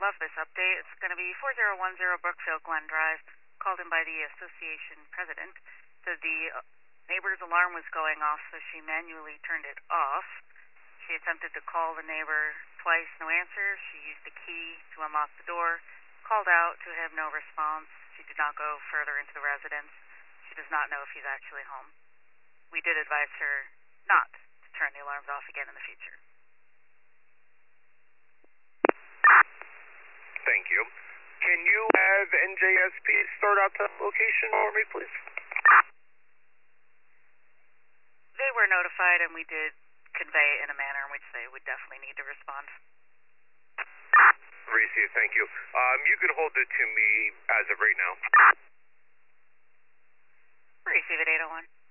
love this update. It's going to be 4010 Brookfield Glen Drive, called in by the association president. Said the neighbor's alarm was going off, so she manually turned it off. She attempted to call the neighbor twice, no answer. She used the key to unlock the door, called out to him, no response. She did not go further into the residence. She does not know if he's actually home. We did advise her not to turn the alarms off again in the future. Thank you. Can you have NJSP start out to location for me, please? They were notified, and we did convey it in a manner in which they would definitely need to respond. Receive, thank you. You can hold it to me as of right now. Receive at 801.